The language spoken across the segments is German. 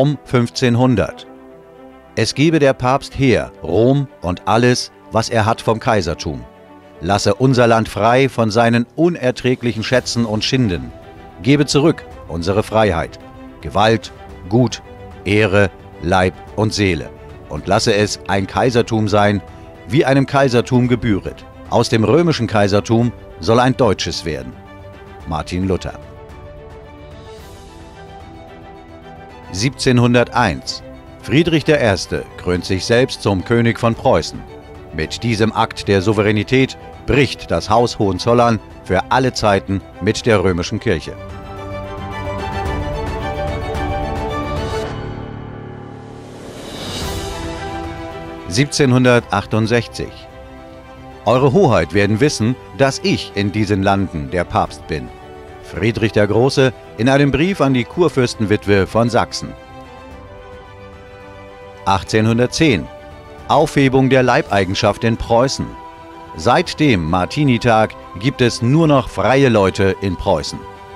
um 1500. Es gebe der Papst her, Rom und alles, was er hat vom Kaisertum. Lasse unser Land frei von seinen unerträglichen Schätzen und Schinden. Gebe zurück unsere Freiheit, Gewalt, Gut, Ehre, Leib und Seele. Und lasse es ein Kaisertum sein, wie einem Kaisertum gebühret. Aus dem römischen Kaisertum soll ein deutsches werden. Martin Luther. 1701. Friedrich I. krönt sich selbst zum König von Preußen. Mit diesem Akt der Souveränität bricht das Haus Hohenzollern für alle Zeiten mit der römischen Kirche. (1768) Eure Hoheit werden wissen, dass ich in diesen Landen der Papst bin. Friedrich der Große in einem Brief an die Kurfürstenwitwe von Sachsen. 1810. Aufhebung der Leibeigenschaft in Preußen. Seit dem Martinitag gibt es nur noch freie Leute in Preußen.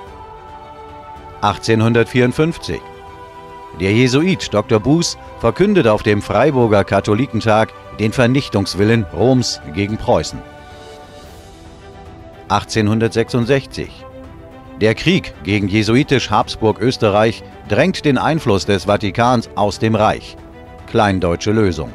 1854. Der Jesuit Dr. Buß verkündet auf dem Freiburger Katholikentag den Vernichtungswillen Roms gegen Preußen. 1866. Der Krieg gegen jesuitisch-Habsburg-Österreich drängt den Einfluss des Vatikans aus dem Reich. Kleindeutsche Lösung.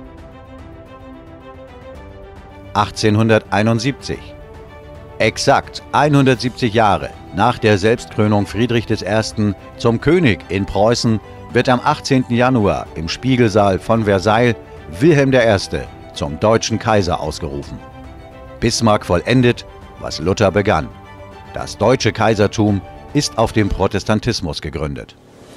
1871. Exakt 170 Jahre nach der Selbstkrönung Friedrich I. zum König in Preußen wird am 18. Januar im Spiegelsaal von Versailles Wilhelm I. zum deutschen Kaiser ausgerufen. Bismarck vollendet, was Luther begann. Das deutsche Kaisertum ist auf dem Protestantismus gegründet.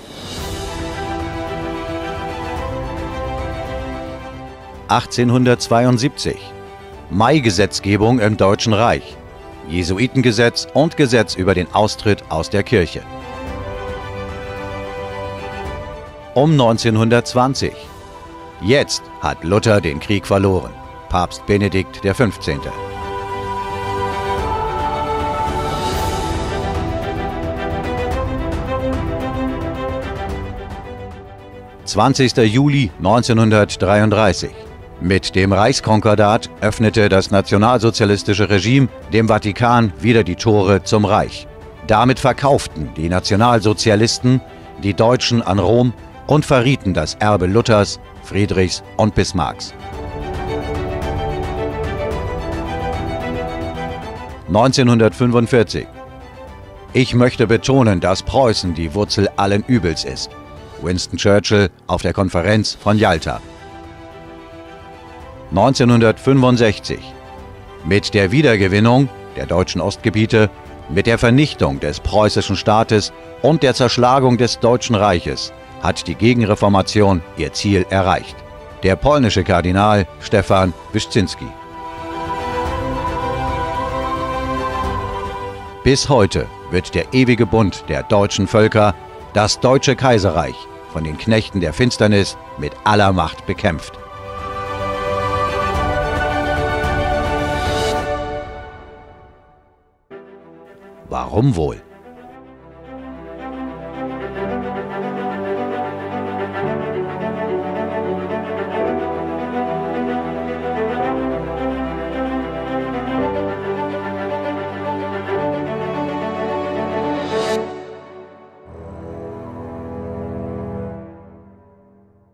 1872. Mai-Gesetzgebung im Deutschen Reich. Jesuitengesetz und Gesetz über den Austritt aus der Kirche. Um 1920. Jetzt hat Luther den Krieg verloren. Papst Benedikt XV. 20. Juli 1933. Mit dem Reichskonkordat öffnete das nationalsozialistische Regime dem Vatikan wieder die Tore zum Reich. Damit verkauften die Nationalsozialisten die Deutschen an Rom und verrieten das Erbe Luthers, Friedrichs und Bismarcks. 1945. Ich möchte betonen, dass Preußen die Wurzel allen Übels ist. Winston Churchill auf der Konferenz von Jalta. 1965. Mit der Wiedergewinnung der deutschen Ostgebiete, mit der Vernichtung des preußischen Staates und der Zerschlagung des Deutschen Reiches hat die Gegenreformation ihr Ziel erreicht. Der polnische Kardinal Stefan Wyszynski. Bis heute wird der ewige Bund der deutschen Völker, das Deutsche Kaiserreich, von den Knechten der Finsternis mit aller Macht bekämpft. Warum wohl?